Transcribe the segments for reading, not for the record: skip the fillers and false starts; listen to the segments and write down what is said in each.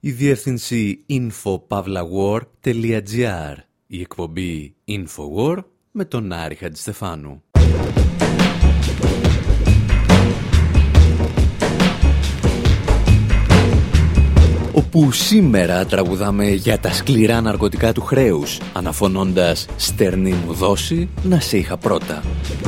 Η διεύθυνση info.pavlawar.gr. Η εκπομπή Infowar με τον Άρη Χατζηστεφάνου. Όπου σήμερα τραγουδάμε για τα σκληρά ναρκωτικά του χρέους, αναφωνώντας «Στερνή μου δόση, να σε είχα πρώτα».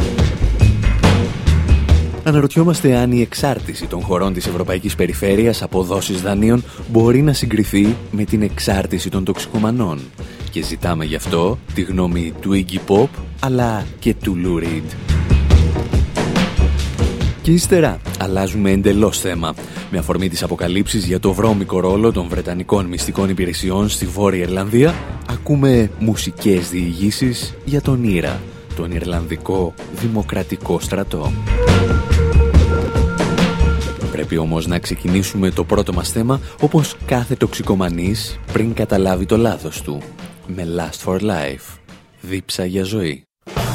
Αναρωτιόμαστε αν η εξάρτηση των χωρών της Ευρωπαϊκής Περιφέρειας από δόσεις δανείων μπορεί να συγκριθεί με την εξάρτηση των τοξικομανών και ζητάμε γι' αυτό τη γνώμη του Iggy Pop αλλά και του Lou Reed. Και ύστερα αλλάζουμε εντελώς θέμα. Με αφορμή τις αποκαλύψεις για το βρώμικο ρόλο των Βρετανικών μυστικών υπηρεσιών στη Βόρεια Ιρλανδία, ακούμε μουσικές διηγήσεις για τον Ήρα, τον Ιρλανδικό Δημοκρατικό Στρατό. Πρέπει όμως να ξεκινήσουμε το πρώτο μας θέμα όπως κάθε τοξικομανής πριν καταλάβει το λάθος του. Με Lust for Life. Δίψα για ζωή.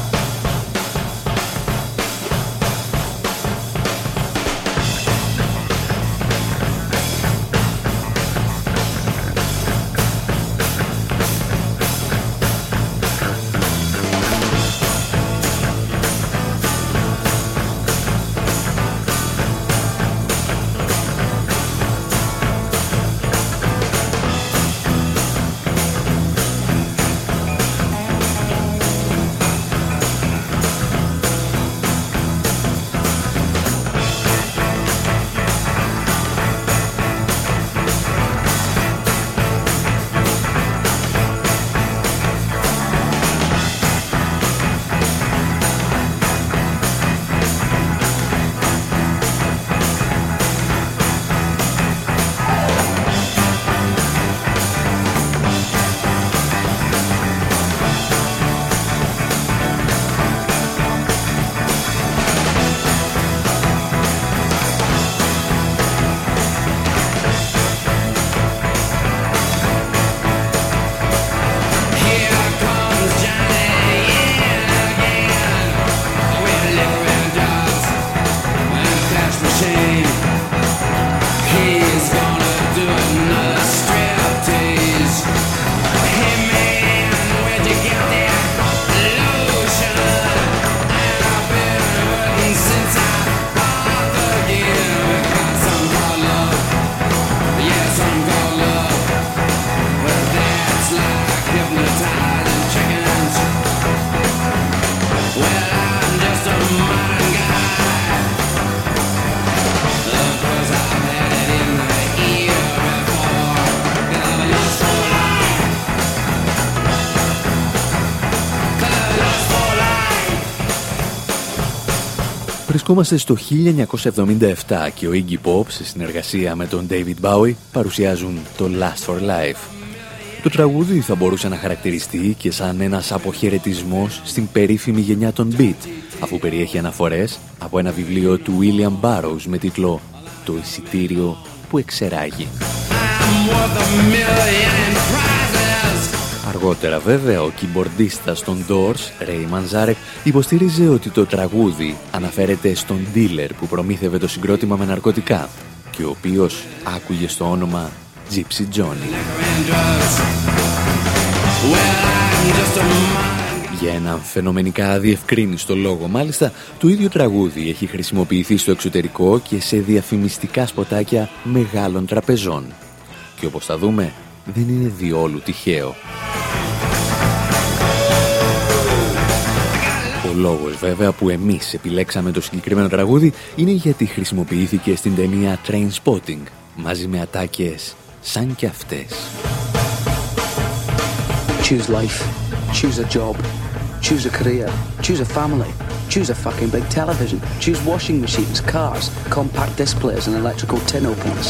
Βρισκόμαστε στο 1977 και ο Iggy Pop σε συνεργασία με τον David Bowie παρουσιάζουν το Lust for Life. Το τραγούδι θα μπορούσε να χαρακτηριστεί και σαν ένας αποχαιρετισμός στην περίφημη γενιά των Beat, αφού περιέχει αναφορές από ένα βιβλίο του William Burroughs με τίτλο «Το εισιτήριο που εξεράγει». Αργότερα βέβαια ο κιμπορντίστας των Doors, Ray Manzarek, υποστήριζε ότι το τραγούδι αναφέρεται στον dealer που προμήθευε το συγκρότημα με ναρκωτικά και ο οποίος άκουγε στο όνομα Gypsy Johnny. Για έναν φαινομενικά αδιευκρίνιστο λόγο μάλιστα, το ίδιο τραγούδι έχει χρησιμοποιηθεί στο εξωτερικό και σε διαφημιστικά σποτάκια μεγάλων τραπεζών. Και όπως θα δούμε, δεν είναι διόλου τυχαίο. Ο λόγος βέβαια που εμείς επιλέξαμε το συγκεκριμένο τραγούδι είναι γιατί χρησιμοποιήθηκε στην ταινία Trainspotting μαζί με ατάκες σαν κι αυτές. Choose life, choose a job, choose a career, choose a family, choose a fucking big television, choose washing machines, cars, compact displays and electrical tin openers.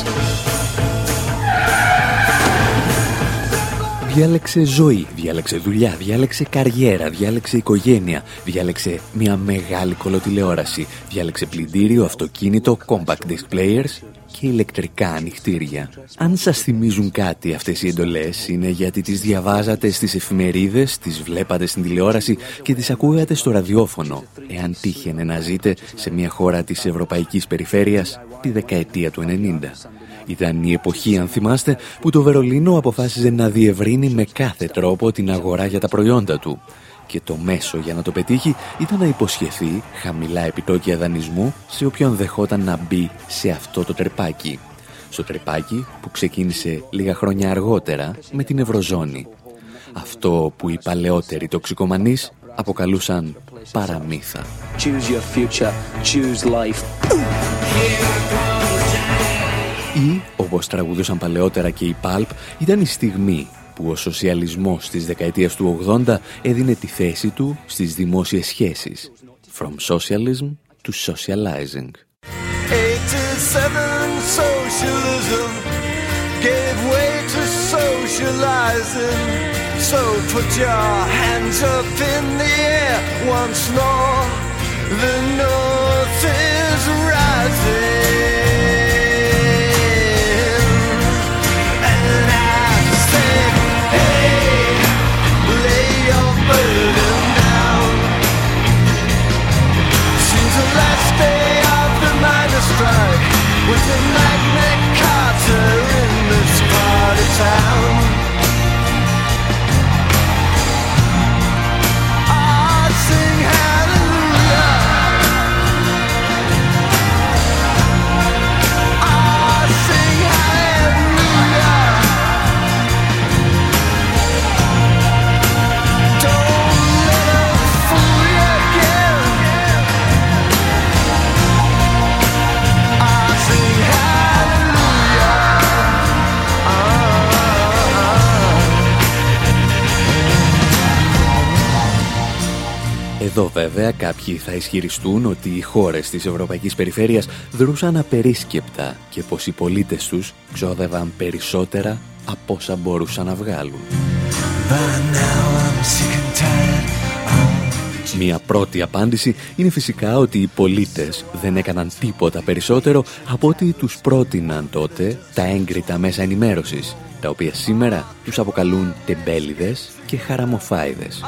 Διάλεξε ζωή, διάλεξε δουλειά, διάλεξε καριέρα, διάλεξε οικογένεια, διάλεξε μια μεγάλη κολοτηλεόραση, διάλεξε πλυντήριο, αυτοκίνητο, compact disc players και ηλεκτρικά ανοιχτήρια. Αν σας θυμίζουν κάτι αυτές οι εντολές, είναι γιατί τις διαβάζατε στις εφημερίδες, τις βλέπατε στην τηλεόραση και τις ακούγατε στο ραδιόφωνο, εάν τύχαινε να ζείτε σε μια χώρα της Ευρωπαϊκής Περιφέρειας τη δεκαετία του 90. Ήταν η εποχή, αν θυμάστε, που το Βερολίνο αποφάσιζε να διευρύνει με κάθε τρόπο την αγορά για τα προϊόντα του. Και το μέσο για να το πετύχει ήταν να υποσχεθεί χαμηλά επιτόκια δανεισμού σε όποιον δεχόταν να μπει σε αυτό το τρυπάκι. Στο τρυπάκι που ξεκίνησε λίγα χρόνια αργότερα με την Ευρωζώνη. Αυτό που οι παλαιότεροι τοξικομανείς αποκαλούσαν παραμύθα. Choose your future, choose life. Ή, όπως τραγουδούσαν παλαιότερα και οι Pulp, ήταν η στιγμή που ο σοσιαλισμός της δεκαετίας του 80 έδινε τη θέση του στις δημόσιες σχέσεις. From socialism to socializing. 87 socialism gave way to socializing. So put your hands up in the air once more. The North is rising. With a Magna Carta in this part of town. I'd sing hallelujah. I'd sing hallelujah. Don't let them fool you again. Εδώ βέβαια κάποιοι θα ισχυριστούν ότι οι χώρες της Ευρωπαϊκής Περιφέρειας δρούσαν απερίσκεπτα και πως οι πολίτες τους ξόδευαν περισσότερα από όσα μπορούσαν να βγάλουν. Μια πρώτη απάντηση είναι φυσικά ότι οι πολίτες δεν έκαναν τίποτα περισσότερο από ότι τους πρότειναν τότε τα έγκριτα μέσα ενημέρωσης, τα οποία σήμερα τους αποκαλούν τεμπέληδες και χαραμοφάιδες.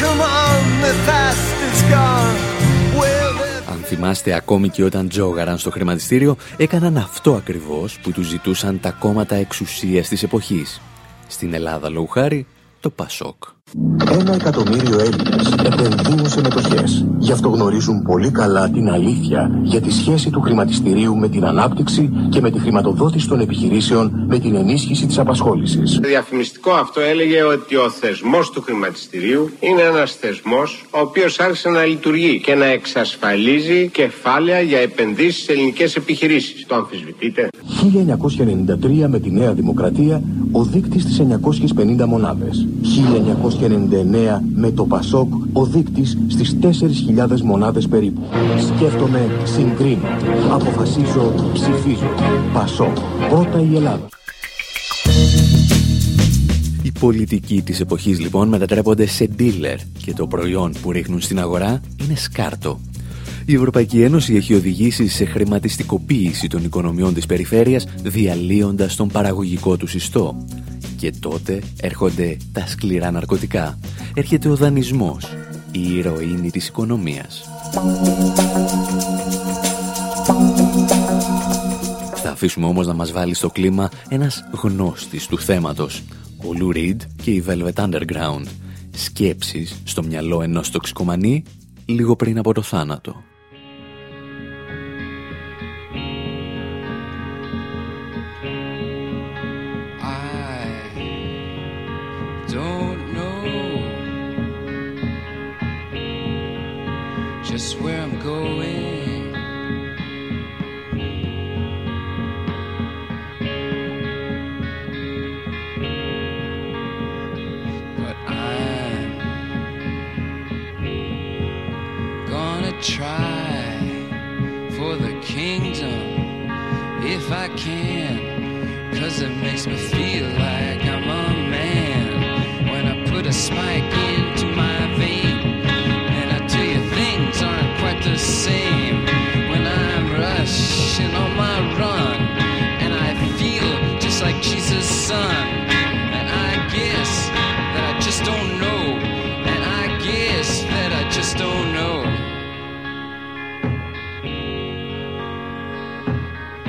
Αν θυμάστε, ακόμη και όταν τζόγαραν στο χρηματιστήριο, έκαναν αυτό ακριβώς που τους ζητούσαν τα κόμματα εξουσίας της εποχής. Στην Ελλάδα, λόγου χάρη, το Πασόκ. 1 εκατομμύριο Έλληνες επενδύουν σε μετοχές. Γι' αυτό γνωρίζουν πολύ καλά την αλήθεια για τη σχέση του χρηματιστηρίου με την ανάπτυξη και με τη χρηματοδότηση των επιχειρήσεων με την ενίσχυση της απασχόλησης. Το διαφημιστικό αυτό έλεγε ότι ο θεσμός του χρηματιστηρίου είναι ένας θεσμός ο οποίος άρχισε να λειτουργεί και να εξασφαλίζει κεφάλαια για επενδύσεις σε ελληνικές επιχειρήσεις. Το αμφισβητείτε? 1993 με τη Νέα Δημοκρατία ο δείκτης στις 950 μονάδες. 1999 με το Πασόκ ο δείκτης στις 4.000 μονάδες περίπου. Σκέφτομαι, συγκρίνω, αποφασίζω, ψηφίζω. Πασόκ, πρώτα η Ελλάδα. Οι πολιτικοί της εποχής λοιπόν μετατρέπονται σε dealer και το προϊόν που ρίχνουν στην αγορά είναι σκάρτο. Η Ευρωπαϊκή Ένωση έχει οδηγήσει σε χρηματιστικοποίηση των οικονομιών της περιφέρειας, διαλύοντας τον παραγωγικό του ιστό. Και τότε έρχονται τα σκληρά ναρκωτικά. Έρχεται ο δανεισμός, η ηρωίνη της οικονομίας. Θα αφήσουμε όμως να μας βάλει στο κλίμα ένας γνώστης του θέματος, ο Lou Reed και η Velvet Underground. Σκέψεις στο μυαλό ενός τοξικομανή λίγο πριν από το θάνατο. Just where I'm going, but I'm gonna try for the kingdom if I can, 'cause it makes me feel like I'm a man when I put a spike into my vein. Aren't quite the same when I'm rushing on my run, and I feel just like Jesus' son, and I guess that I just don't know, and I guess that I just don't know.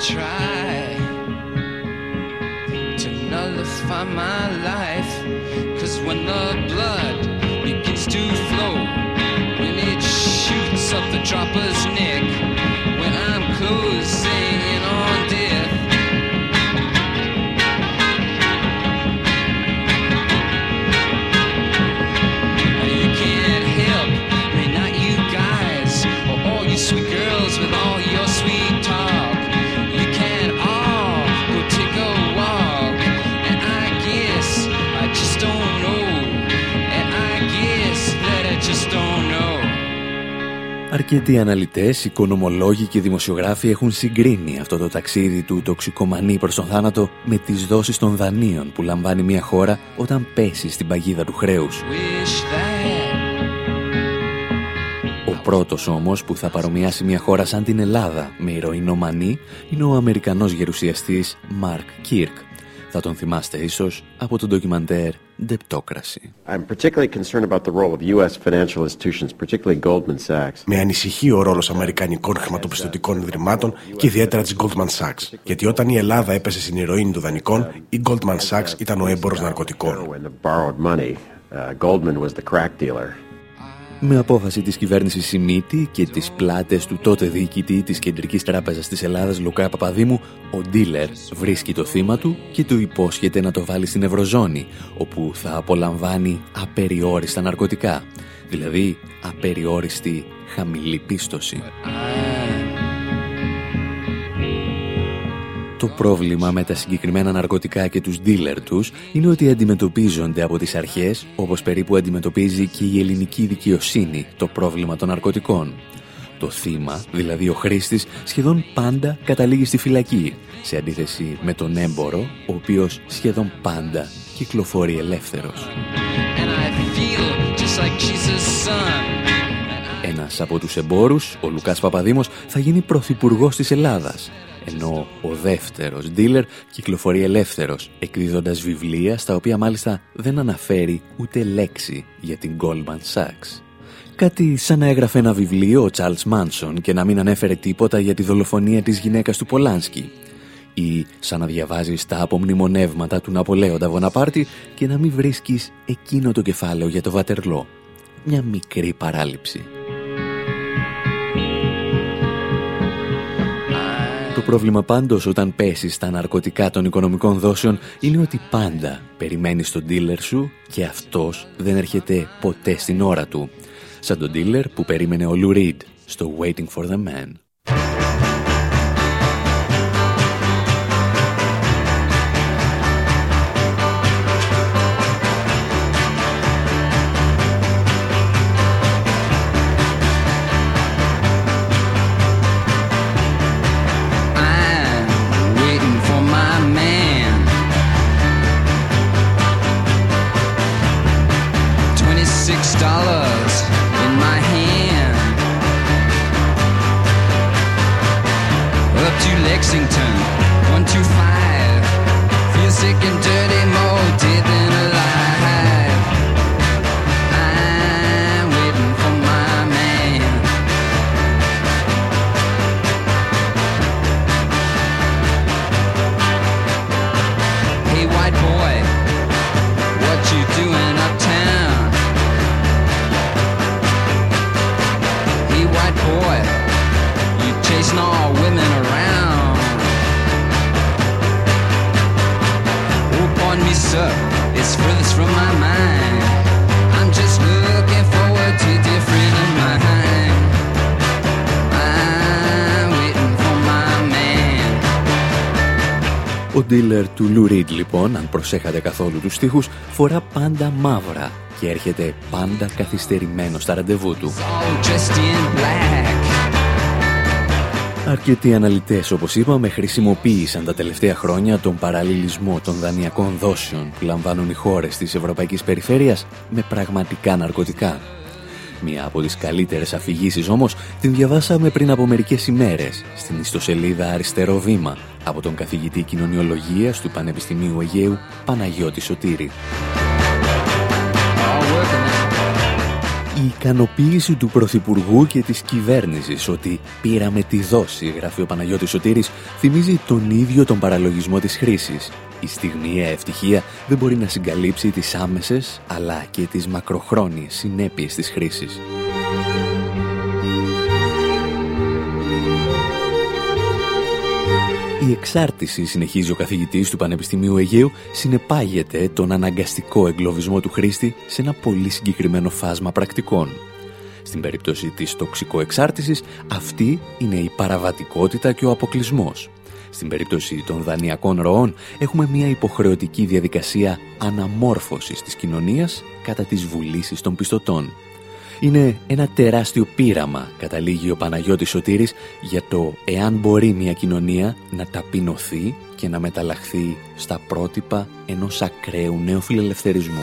try to nullify my life, 'cause when the blood begins to flow, when it shoots up the dropper's neck, when I'm closing in on death, you can't help me, not you guys, or all you sweet girls with all your sweet talk. You can all go take a walk, and I guess I just don't know, and I guess that I just don't know. Αρκετοί αναλυτές, οικονομολόγοι και δημοσιογράφοι έχουν συγκρίνει αυτό το ταξίδι του τοξικομανή προς τον θάνατο με τις δόσεις των δανείων που λαμβάνει μια χώρα όταν πέσει στην παγίδα του χρέους. Ο πρώτος όμως που θα παρομοιάσει μια χώρα σαν την Ελλάδα με ηρωινομανή είναι ο Αμερικανός γερουσιαστής Μαρκ Κίρκ. Θα τον θυμάστε ίσως από το ντοκιμαντέρ Debtocracy. Με ανησυχεί ο ρόλος αμερικανικών χρηματοπιστωτικών ιδρυμάτων και ιδιαίτερα της Goldman Sachs. Γιατί όταν η Ελλάδα έπεσε στην ηρωίνη των δανεικών, η Goldman Sachs ήταν ο έμπορος ναρκωτικών. Με απόφαση της κυβέρνησης Σιμίτη και τις πλάτες του τότε διοικητή της Κεντρικής Τράπεζας της Ελλάδας Λουκά Παπαδήμου, ο ντίλερ βρίσκει το θύμα του και του υπόσχεται να το βάλει στην Ευρωζώνη, όπου θα απολαμβάνει απεριόριστα ναρκωτικά, δηλαδή απεριόριστη χαμηλή πίστοση. Το πρόβλημα με τα συγκεκριμένα ναρκωτικά και τους ντίλερ τους είναι ότι αντιμετωπίζονται από τις αρχές όπως περίπου αντιμετωπίζει και η ελληνική δικαιοσύνη το πρόβλημα των ναρκωτικών. Το θύμα, δηλαδή ο χρήστης, σχεδόν πάντα καταλήγει στη φυλακή, σε αντίθεση με τον έμπορο, ο οποίος σχεδόν πάντα κυκλοφορεί ελεύθερος. Ένας από τους εμπόρους, ο Λουκάς Παπαδήμος, θα γίνει πρωθυπουργός της Ελλάδας, ενώ ο δεύτερος ντίλερ κυκλοφορεί ελεύθερος, εκδίδοντας βιβλία στα οποία μάλιστα δεν αναφέρει ούτε λέξη για την Goldman Sachs. Κάτι σαν να έγραφε ένα βιβλίο ο Τσάρλς Μάνσον και να μην ανέφερε τίποτα για τη δολοφονία της γυναίκας του Πολάνσκι, ή σαν να διαβάζεις τα απομνημονεύματα του Ναπολέοντα Βοναπάρτη και να μην βρίσκεις εκείνο το κεφάλαιο για το Βατερλό. Μια μικρή παράληψη. Το πρόβλημα πάντως όταν πέσεις στα ναρκωτικά των οικονομικών δόσεων είναι ότι πάντα περιμένεις τον ντίλερ σου και αυτός δεν έρχεται ποτέ στην ώρα του. Σαν τον ντίλερ που περίμενε ο Λου Ριντ στο Waiting for the Man. Ο ντίλερ του Λου Ριντ, λοιπόν, αν προσέχατε καθόλου τους στίχους, φορά πάντα μαύρα και έρχεται πάντα καθυστερημένο στα ραντεβού του. Αρκετοί αναλυτές, όπως είπαμε, χρησιμοποίησαν τα τελευταία χρόνια τον παραλληλισμό των δανειακών δόσεων που λαμβάνουν οι χώρες της Ευρωπαϊκής Περιφέρειας με πραγματικά ναρκωτικά. Μία από τις καλύτερες αφηγήσεις όμως την διαβάσαμε πριν από μερικές ημέρες στην ιστοσελίδα Αριστερό Βήμα από τον καθηγητή κοινωνιολογίας του Πανεπιστημίου Αιγαίου Παναγιώτη Σωτήρη. Η ικανοποίηση του Πρωθυπουργού και της κυβέρνησης ότι «πήραμε τη δόση», γράφει ο Παναγιώτης Σωτήρης, θυμίζει τον ίδιο τον παραλογισμό της χρήσης. Η στιγμιαία ευτυχία δεν μπορεί να συγκαλύψει τις άμεσες αλλά και τις μακροχρόνιες συνέπειες της χρήσης. Η εξάρτηση, συνεχίζει ο καθηγητής του Πανεπιστημίου Αιγαίου, συνεπάγεται τον αναγκαστικό εγκλωβισμό του χρήστη σε ένα πολύ συγκεκριμένο φάσμα πρακτικών. Στην περίπτωση της τοξικοεξάρτησης, αυτή είναι η παραβατικότητα και ο αποκλεισμός. Στην περίπτωση των δανειακών ροών, έχουμε μια υποχρεωτική διαδικασία αναμόρφωσης της κοινωνίας κατά τις βουλήσεις των πιστωτών. Είναι ένα τεράστιο πείραμα, καταλήγει ο Παναγιώτης Σωτήρης, για το εάν μπορεί μια κοινωνία να ταπεινωθεί και να μεταλλαχθεί στα πρότυπα ενός ακραίου νεοφιλελευθερισμού.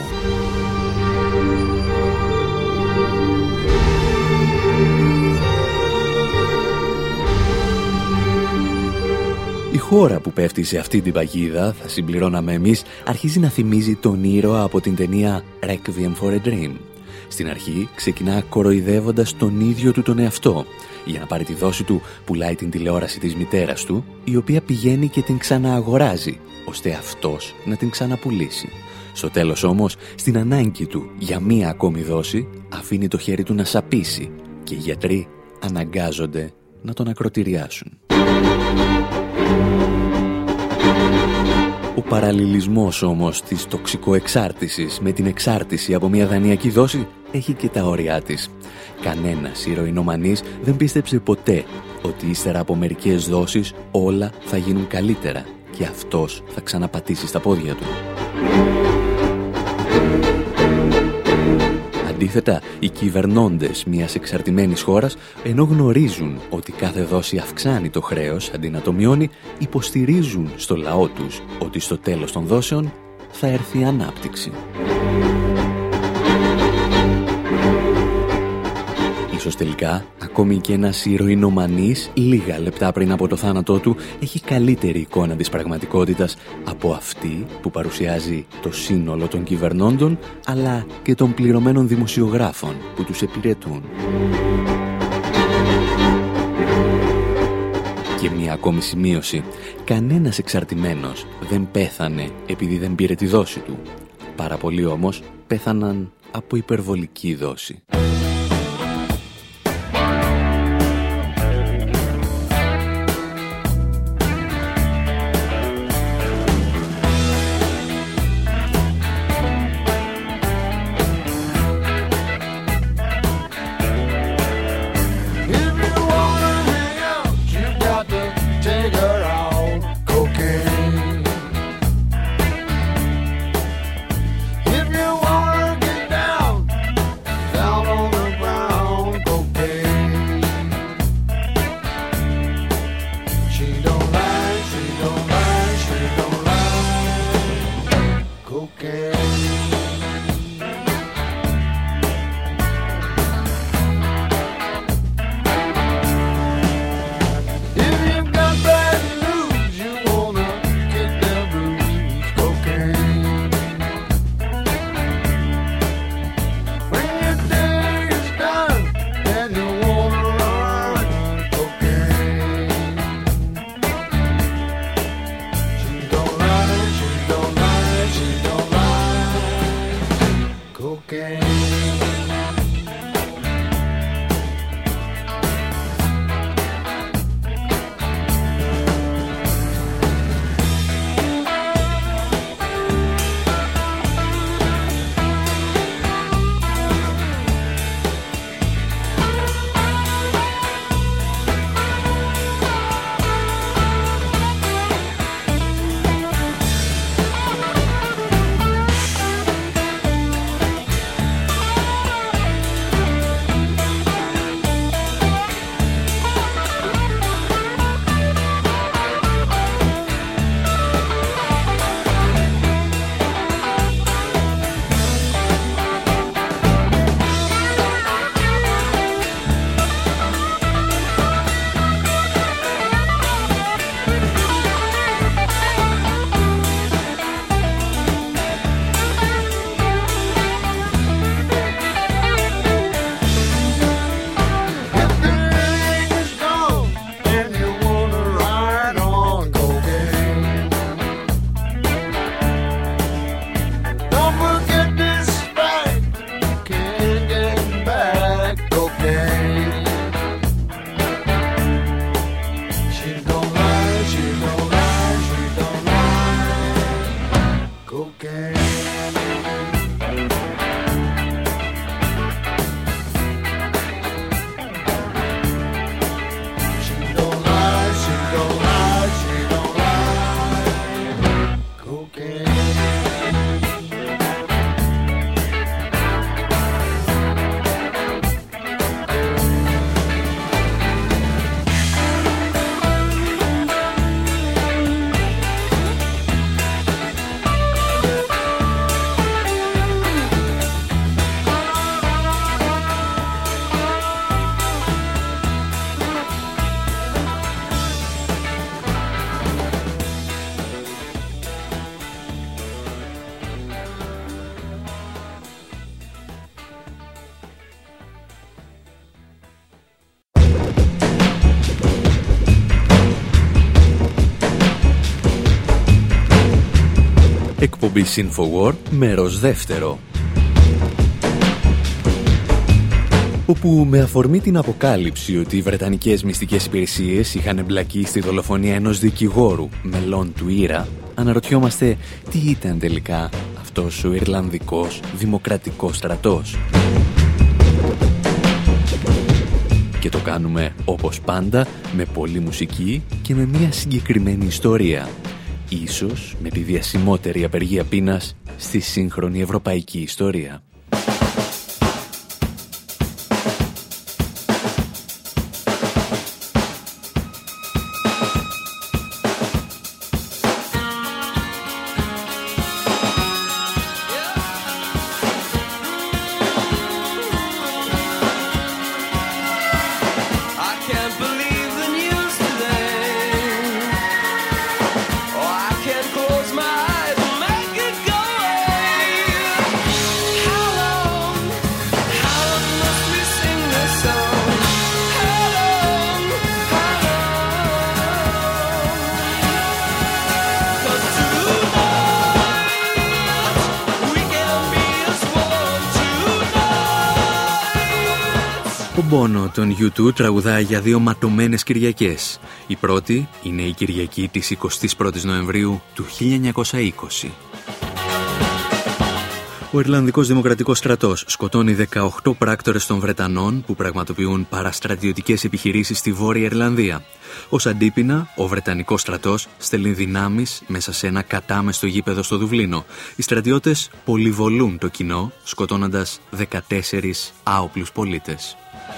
Η χώρα που πέφτει σε αυτή την παγίδα, θα συμπληρώναμε εμείς, αρχίζει να θυμίζει τον ήρωα από την ταινία Requiem for a Dream. Στην αρχή ξεκινά κοροϊδεύοντας τον ίδιο του τον εαυτό. Για να πάρει τη δόση του, πουλάει την τηλεόραση της μητέρας του, η οποία πηγαίνει και την ξανααγοράζει, ώστε αυτός να την ξαναπουλήσει. Στο τέλος όμως, στην ανάγκη του για μία ακόμη δόση, αφήνει το χέρι του να σαπίσει και οι γιατροί αναγκάζονται να τον ακροτηριάσουν. Ο παραλληλισμός όμως της τοξικοεξάρτησης με την εξάρτηση από μια δανειακή δόση έχει και τα όρια της. Κανένας ηρωινομανής δεν πίστεψε ποτέ ότι ύστερα από μερικές δόσεις όλα θα γίνουν καλύτερα και αυτός θα ξαναπατήσει στα πόδια του. Αντίθετα, οι κυβερνώντες μιας εξαρτημένης χώρας, ενώ γνωρίζουν ότι κάθε δόση αυξάνει το χρέος αντί να το μειώνει, υποστηρίζουν στο λαό τους ότι στο τέλος των δόσεων θα έρθει η ανάπτυξη. Ίσως τελικά, ακόμη και ένας ηρωινομανής, λίγα λεπτά πριν από το θάνατό του, έχει καλύτερη εικόνα της πραγματικότητας από αυτή που παρουσιάζει το σύνολο των κυβερνώντων, αλλά και των πληρωμένων δημοσιογράφων που τους επιρρετούν. Και μια ακόμη σημείωση. Κανένας εξαρτημένος δεν πέθανε επειδή δεν πήρε τη δόση του. Πάρα πολλοί όμως πέθαναν από υπερβολική δόση. Εκπομπή Infowar, μέρος δεύτερο. Όπου με αφορμή την αποκάλυψη ότι οι βρετανικές μυστικές υπηρεσίες είχαν εμπλακεί στη δολοφονία ενός δικηγόρου μελών του ΙΡΑ, αναρωτιόμαστε τι ήταν τελικά αυτός ο Ιρλανδικός Δημοκρατικός Στρατός. Και το κάνουμε όπως πάντα με πολλή μουσική και με μια συγκεκριμένη ιστορία. Ίσως με τη διασημότερη απεργία πείνας στη σύγχρονη ευρωπαϊκή ιστορία. Ο Bono των U2 τραγουδάει για 2 ματωμένες Κυριακές. Η πρώτη είναι η Κυριακή της 21ης Νοεμβρίου του 1920. Ο Ιρλανδικός Δημοκρατικός Στρατός σκοτώνει 18 πράκτορες των Βρετανών που πραγματοποιούν παραστρατιωτικές επιχειρήσεις στη Βόρεια Ιρλανδία. Ως αντίπεινα, ο Βρετανικός στρατός στέλνει δυνάμεις μέσα σε ένα κατάμεστο γήπεδο στο Δουβλίνο. Οι στρατιώτες πολυβολούν το κοινό, σκοτώνοντας 14 άοπλους πολίτες.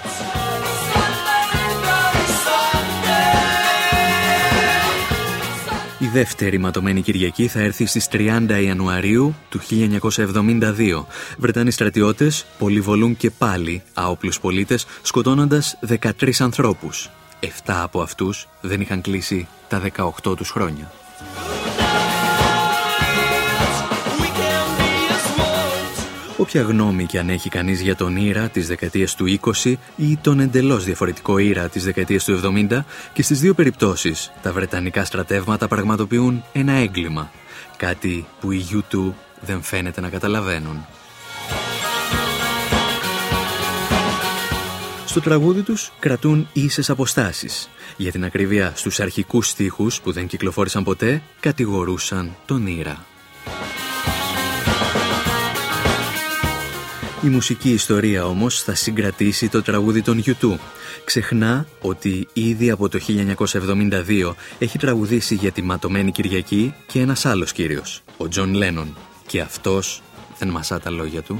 Η δεύτερη ματωμένη Κυριακή θα έρθει στις 30 Ιανουαρίου του 1972. Βρετανοί στρατιώτες πολυβολούν και πάλι άοπλους πολίτες, σκοτώνοντας 13 ανθρώπους. 7 από αυτούς δεν είχαν κλείσει τα 18 τους χρόνια. Όποια γνώμη και αν έχει κανείς για τον ήρα της δεκαετίας του 20 ή τον εντελώς διαφορετικό ήρα της δεκαετίας του 70, και στις δύο περιπτώσεις τα βρετανικά στρατεύματα πραγματοποιούν ένα έγκλημα. Κάτι που οι U2 δεν φαίνεται να καταλαβαίνουν. Στο τραγούδι τους κρατούν ίσες αποστάσεις. Για την ακρίβεια, στους αρχικούς στίχους που δεν κυκλοφόρησαν ποτέ, κατηγορούσαν τον ήρα. Η μουσική ιστορία όμως θα συγκρατήσει το τραγούδι των U2. Ξεχνά ότι ήδη από το 1972 έχει τραγουδήσει για τη ματωμένη Κυριακή και ένας άλλος κύριος, ο Τζον Λένον. Και αυτός δεν μασά τα λόγια του.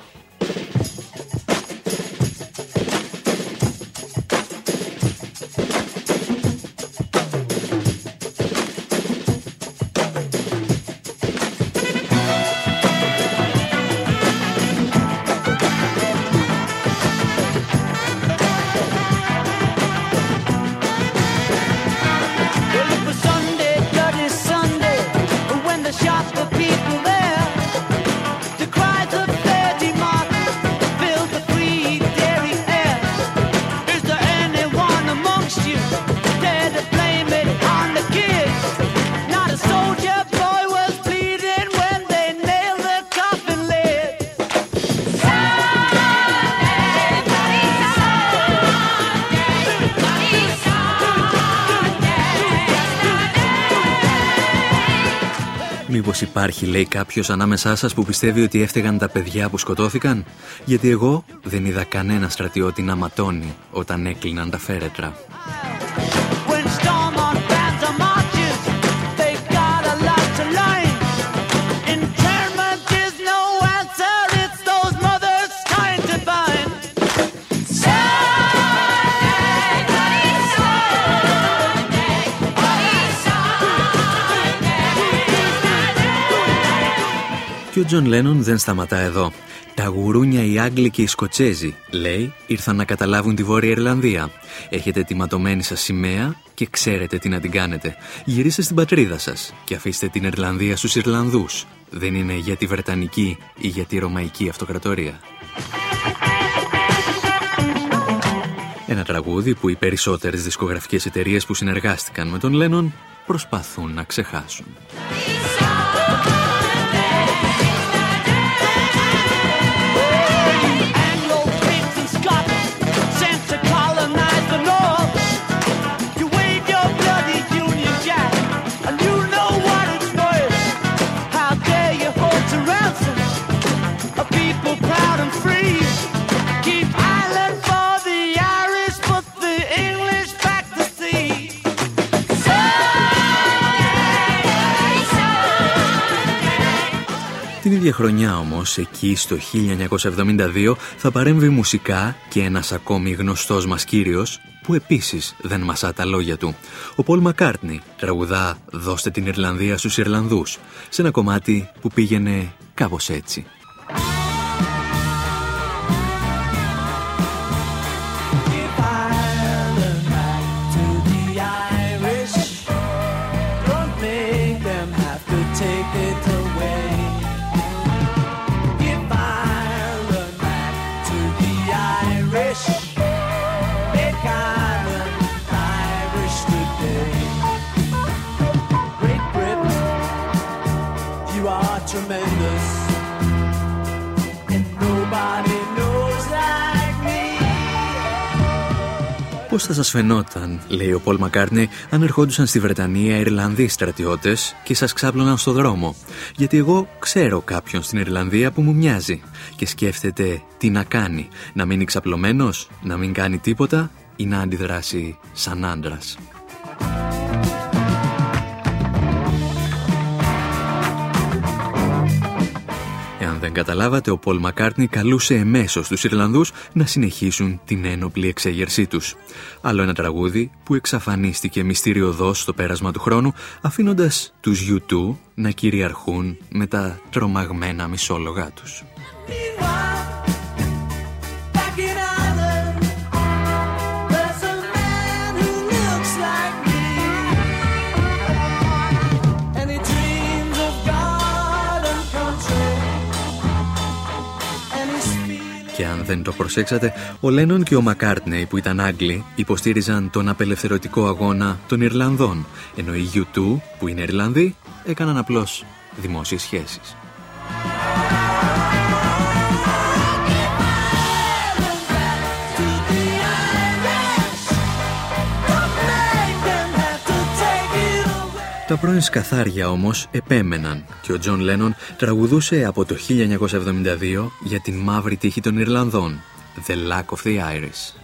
Μήπως υπάρχει, λέει κάποιος ανάμεσά σας, που πιστεύει ότι έφταιγαν τα παιδιά που σκοτώθηκαν? Γιατί εγώ δεν είδα κανένα στρατιώτη να ματώνει όταν έκλειναν τα φέρετρα. Και ο Τζον Λένον δεν σταματά εδώ. Τα γουρούνια οι Άγγλοι και οι Σκοτσέζοι, λέει, ήρθαν να καταλάβουν τη Βόρεια Ιρλανδία. Έχετε τη ματωμένη σας σημαία και ξέρετε τι να την κάνετε. Γυρίστε στην πατρίδα σας και αφήστε την Ιρλανδία στους Ιρλανδούς. Δεν είναι για τη Βρετανική ή για τη Ρωμαϊκή Αυτοκρατορία. Ένα τραγούδι που οι περισσότερες δισκογραφικές εταιρείες που συνεργάστηκαν με τον Λένον προσπαθούν να ξεχάσουν. ίδια χρονιά όμως, εκεί στο 1972, θα παρέμβει μουσικά και ένας ακόμη γνωστός μας κύριος, που επίσης δεν μασά τα λόγια του. Ο Πολ Μακκάρτνι τραγουδά «Δώστε την Ιρλανδία στους Ιρλανδούς», σε ένα κομμάτι που πήγαινε κάπως έτσι. Tremendous, and nobody knows like me. Πώς θα σας φαινόταν, λέει ο Πολ Μακκάρτνι, αν ερχόντουσαν στη Βρετανία Ιρλανδοί στρατιώτες και σας ξάπλωναν στο δρόμο? Γιατί εγώ ξέρω κάποιον στην Ιρλανδία που μου μοιάζει και σκέφτεται τι να κάνει, να μείνει ξαπλωμένος, να μην κάνει τίποτα ή να αντιδράσει σαν άντρας. Εάν δεν καταλάβατε, ο Πολ Μακκάρτνι καλούσε εμέσως τους Ιρλανδούς να συνεχίσουν την ένοπλη εξέγερσή τους. Άλλο ένα τραγούδι που εξαφανίστηκε μυστηριωδώς στο πέρασμα του χρόνου, αφήνοντας τους U2 να κυριαρχούν με τα τρομαγμένα μισόλογά τους. Και αν δεν το προσέξατε, ο Λένον και ο Μακκάρτνεϊ, που ήταν Άγγλοι, υποστήριζαν τον απελευθερωτικό αγώνα των Ιρλανδών, ενώ οι U2, που είναι Ιρλανδοί, έκαναν απλώς δημόσιες σχέσεις. Τα πρώην σκαθάρια όμως επέμεναν και ο Τζον Λένον τραγουδούσε από το 1972 για την μαύρη τύχη των Ιρλανδών, The Luck of the Irish.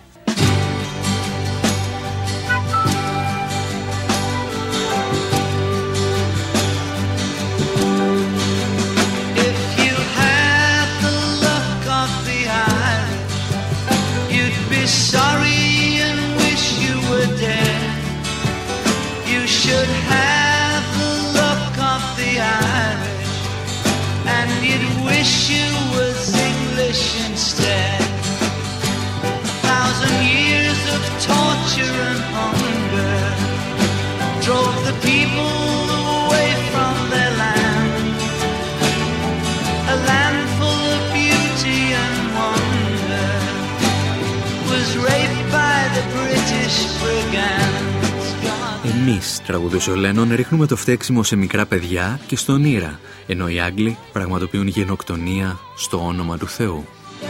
Εμείς, τραγουδούσε ο Λένον, ρίχνουμε το φταίξιμο σε μικρά παιδιά και στον Ήρα, ενώ οι Άγγλοι πραγματοποιούν γενοκτονία στο όνομα του Θεού.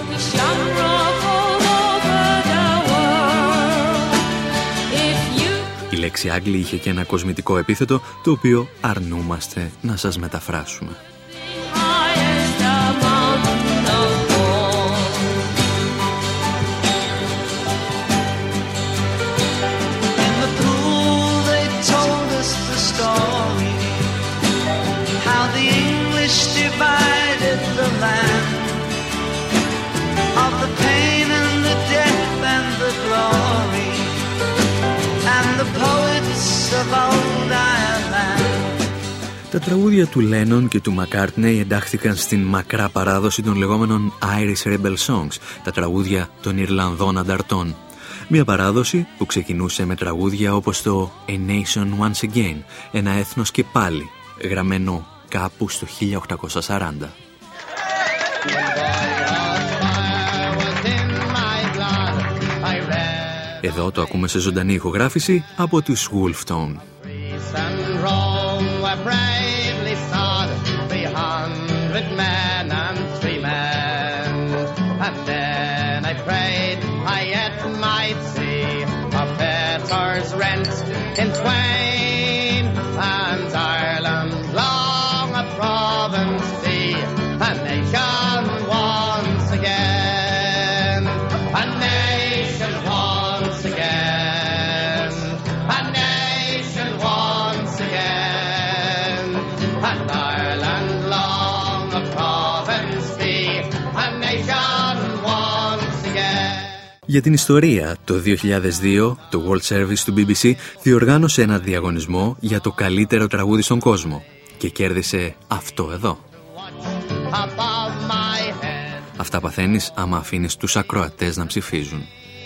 Η λέξη Άγγλοι είχε και ένα κοσμητικό επίθετο, το οποίο αρνούμαστε να σας μεταφράσουμε. Τα τραγούδια του Λένον και του Μακκάρτνεϊ εντάχθηκαν στην μακρά παράδοση των λεγόμενων Irish Rebel Songs, τα τραγούδια των Ιρλανδών ανταρτών. Μια παράδοση που ξεκινούσε με τραγούδια όπως το A Nation Once Again, ένα έθνος και πάλι, γραμμένο κάπου στο 1840. Εδώ το ακούμε σε ζωντανή ηχογράφηση από τους Wolfe Tone. A nation Για την ιστορία, το 2002 το World Service του BBC διοργάνωσε ένα διαγωνισμό για το καλύτερο τραγούδι στον κόσμο και κέρδισε αυτό εδώ. Αυτά παθαίνεις άμα αφήνεις τους ακροατές να ψηφίζουν.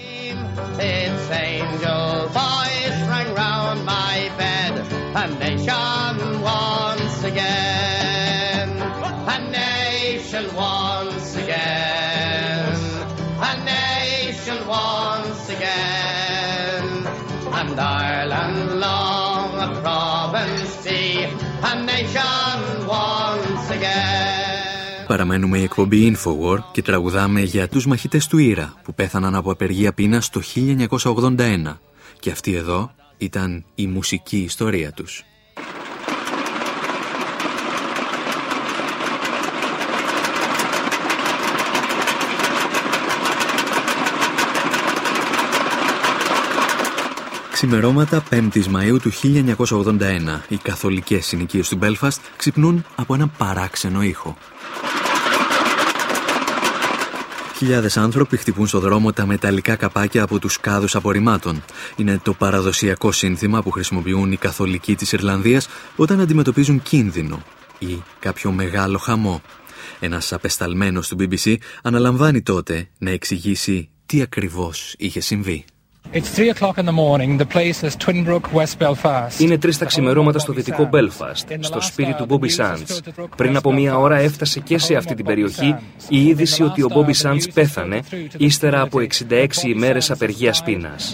And Ireland long a province see, a nation once again. Παραμένουμε η εκπομπή Infowar και τραγουδάμε για τους μαχητές του Ήρα που πέθαναν από απεργία πείνας το 1981 και αυτή εδώ ήταν η μουσική ιστορία τους. Ξημερώματα 5ης Μαΐου του 1981, οι καθολικές συνοικίες του Μπέλφαστ ξυπνούν από έναν παράξενο ήχο. Χιλιάδες άνθρωποι χτυπούν στο δρόμο τα μεταλλικά καπάκια από τους κάδους απορριμμάτων. Είναι το παραδοσιακό σύνθημα που χρησιμοποιούν οι καθολικοί της Ιρλανδίας όταν αντιμετωπίζουν κίνδυνο ή κάποιο μεγάλο χαμό. Ένας απεσταλμένος του BBC αναλαμβάνει τότε να εξηγήσει τι ακριβώς είχε συμβεί. Είναι 3 τα ξημερώματα στο δυτικό Μπέλφαστ, στο σπίτι του Bobby Sands. Πριν από 1 ώρα έφτασε και σε αυτή την περιοχή η είδηση ότι ο Bobby Sands πέθανε, ύστερα από 66 ημέρες απεργίας πείνας.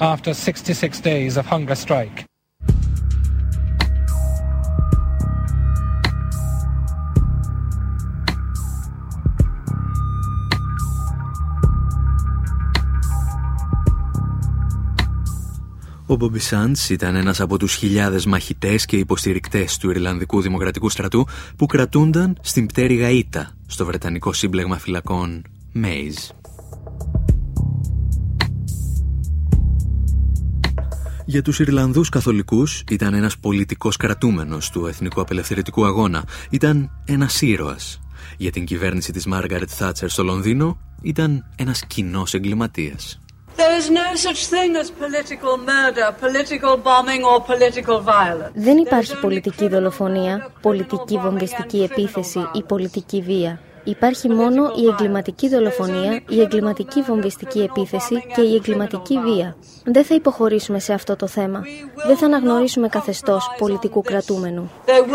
Ο Bobby Sands ήταν ένας από τους χιλιάδες μαχητές και υποστηρικτές του Ιρλανδικού Δημοκρατικού Στρατού που κρατούνταν στην πτέρυγα Ήτα, στο βρετανικό σύμπλεγμα φυλακών Maze. Για τους Ιρλανδούς καθολικούς ήταν ένας πολιτικός κρατούμενος του Εθνικού Απελευθερωτικού Αγώνα. Ήταν ένας ήρωας. Για την κυβέρνηση της Μάργαρετ Θάτσερ στο Λονδίνο ήταν ένας κοινός εγκληματίας. Δεν υπάρχει πολιτική δολοφονία, πολιτική βομβιστική επίθεση ή πολιτική βία. Υπάρχει μόνο η εγκληματική δολοφονία, η εγκληματική βομβιστική επίθεση και η εγκληματική βία. Δεν θα υποχωρήσουμε σε αυτό το θέμα. Δεν θα αναγνωρίσουμε καθεστώς πολιτικού κρατούμενου.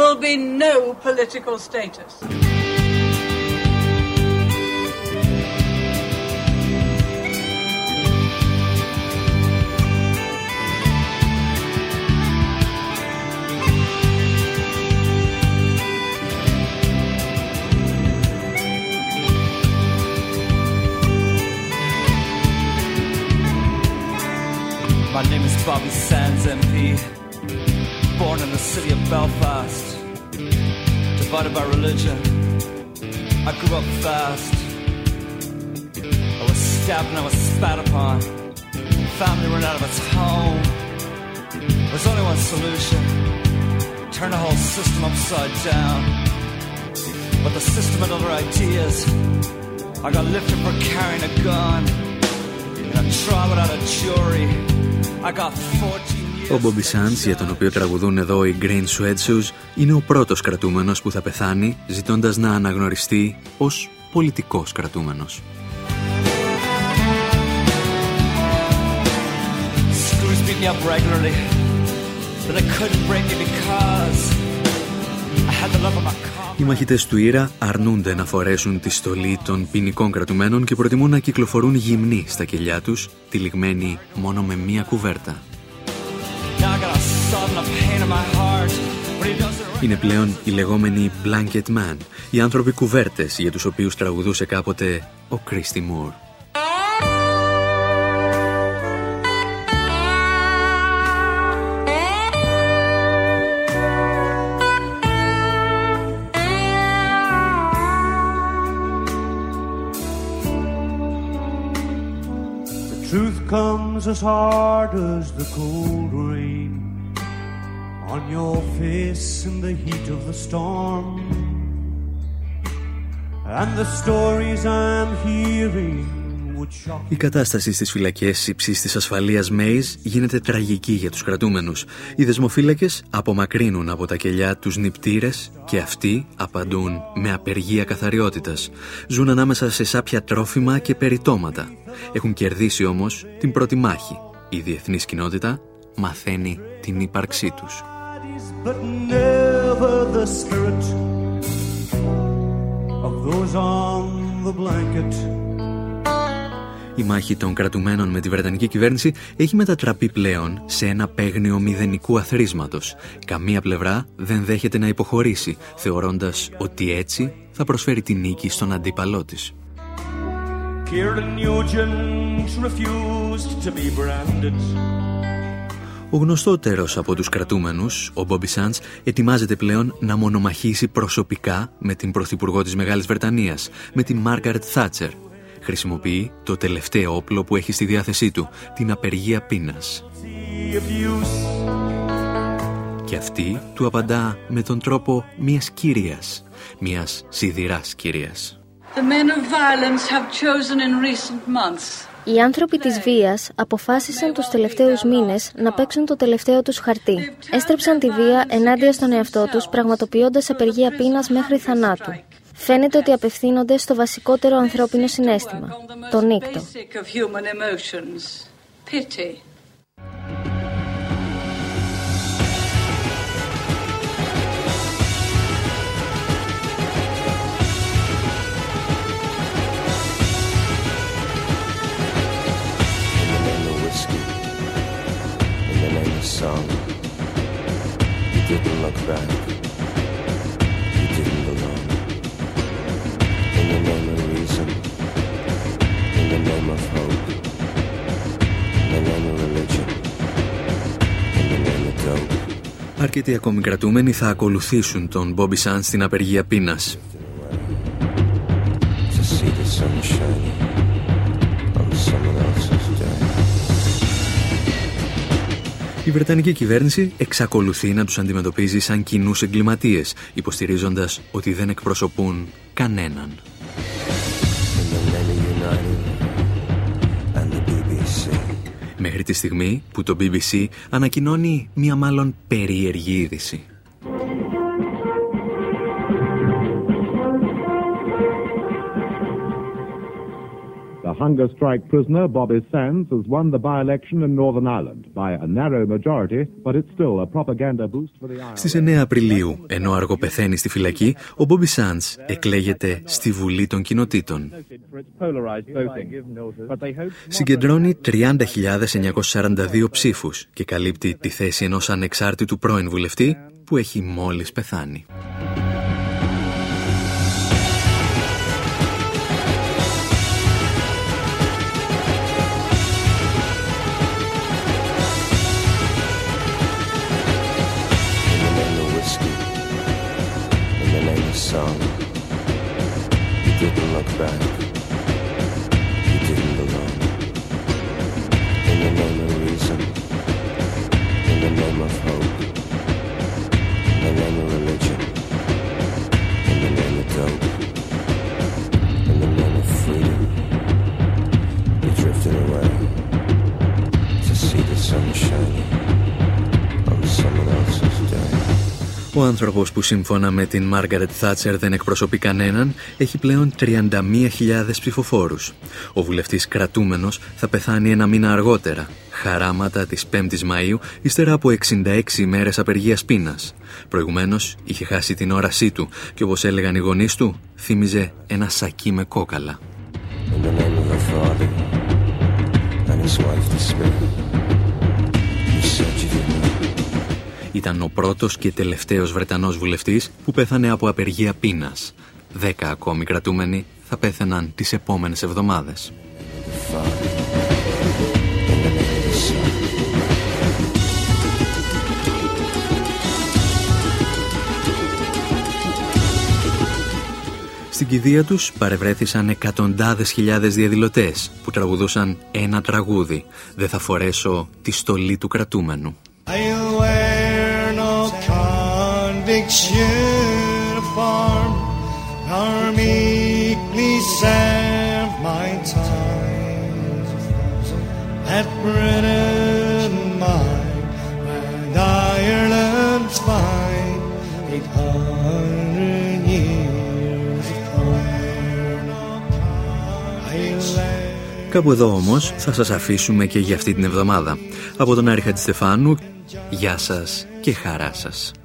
My name is Bobby Sands, MP, born in the city of Belfast, divided by religion. I grew up fast. I was stabbed and I was spat upon. Family ran out of its home. There's only one solution: turn the whole system upside down. But the system had other ideas. I got lifted for carrying a gun in a trial without a jury. Ο Bobby Sands, για τον οποίο τραγουδούν εδώ οι Green Sweatshirts, είναι ο πρώτος κρατούμενος που θα πεθάνει ζητώντας να αναγνωριστεί ως πολιτικός κρατούμενος. Οι μαχητές του Ήρα αρνούνται να φορέσουν τη στολή των ποινικών κρατουμένων και προτιμούν να κυκλοφορούν γυμνοί στα κελιά τους, τυλιγμένοι μόνο με μία κουβέρτα. Είναι πλέον οι λεγόμενοι Blanket Man, οι άνθρωποι κουβέρτες για τους οποίους τραγουδούσε κάποτε ο Christy Moore. Truth comes as hard as the cold rain on your face in the heat of the storm. And the stories I'm hearing Η κατάσταση στις φυλακές υψής της ασφαλείας Μέις γίνεται τραγική για τους κρατούμενους. Οι δεσμοφύλακες απομακρύνουν από τα κελιά τους νηπτήρες και αυτοί απαντούν με απεργία καθαριότητας. Ζουν ανάμεσα σε σάπια τρόφιμα και περιτώματα. Έχουν κερδίσει όμως την πρώτη μάχη. Η διεθνής κοινότητα μαθαίνει την ύπαρξή τους. Η μάχη των κρατουμένων με τη Βρετανική κυβέρνηση έχει μετατραπεί πλέον σε ένα παίγνιο μηδενικού αθροίσματος. Καμία πλευρά δεν δέχεται να υποχωρήσει, θεωρώντας ότι έτσι θα προσφέρει τη νίκη στον αντίπαλό της. Ο γνωστότερος από τους κρατούμενους, ο Μπόμπι Σαντς, ετοιμάζεται πλέον να μονομαχήσει προσωπικά με την πρωθυπουργό της Μεγάλης Βρετανίας, με τη Μάργαρετ Θάτσερ. Χρησιμοποιεί το τελευταίο όπλο που έχει στη διάθεσή του, την απεργία πείνας. Και αυτή του απαντά με τον τρόπο μιας κυρίας, μιας σιδηράς κυρίας. Οι άνθρωποι της βίας αποφάσισαν τους τελευταίους μήνες να παίξουν το τελευταίο τους χαρτί. Έστρεψαν τη βία ενάντια στον εαυτό τους, πραγματοποιώντας απεργία πείνας μέχρι θανάτου. Φαίνεται ότι απευθύνονται στο βασικότερο ανθρώπινο συναίσθημα, το νύκτο. Song. You didn't look back. You didn't belong. In the name of reason. In the name of hope. In the name of religion. In the name of dope. Αρκετοί ακόμη κρατούμενοι θα ακολουθήσουν τον Μπόμπι Σαντς στην απεργία πείνας. To see the sun shining on someone else's day. Η Βρετανική κυβέρνηση εξακολουθεί να τους αντιμετωπίζει σαν κοινούς εγκληματίες, υποστηρίζοντας ότι δεν εκπροσωπούν κανέναν. Μέχρι τη στιγμή που το BBC ανακοινώνει μία μάλλον περίεργη είδηση. The hunger strike prisoner Bobby Sands has won the by-election in Northern Ireland by a narrow majority, but it's still a propaganda boost for the Irish. Στις 9 Απριλίου, ενώ αργοπεθαίνει στη φυλακή, ο Μπόμπι Σαντς εκλέγεται στη Βουλή των Κοινοτήτων. Συγκεντρώνει 30.942 ψήφους και καλύπτει τη θέση ενός ανεξάρτητου πρώην βουλευτή που έχει μόλις πεθάνει. Song. You didn't look back. You didn't belong. In the name of reason. In the name of hope. In the name of religion. In the name of dope. In the name of freedom. You drifted away to see the sun shining on someone else's day. Ο άνθρωπος που σύμφωνα με την Μάργαρετ Θάτσερ δεν εκπροσωπεί κανέναν έχει πλέον 31.000 ψηφοφόρους. Ο βουλευτής κρατούμενος θα πεθάνει ένα μήνα αργότερα, χαράματα της 5ης Μαΐου, ύστερα από 66 ημέρες απεργίας πείνας. Προηγουμένως είχε χάσει την όρασή του και όπως έλεγαν οι γονείς του, θύμιζε ένα σακί με κόκαλα. Ήταν ο πρώτος και τελευταίος Βρετανός βουλευτής που πέθανε από απεργία πείνας. 10 ακόμη κρατούμενοι θα πέθαιναν τις επόμενες εβδομάδες. Στην κηδεία τους παρευρέθησαν εκατοντάδες χιλιάδες διαδηλωτές που τραγουδούσαν ένα τραγούδι «Δεν θα φορέσω τη στολή του κρατούμενου». Convict uniform, nor meekly serve my time. at Britain mine, and Ireland's fine, 800 years of crime. Κάπου εδώ όμως θα σας αφήσουμε και για αυτή την εβδομάδα. Από τον Άρη Χατζηστεφάνου, γεια σας και χαρά σας.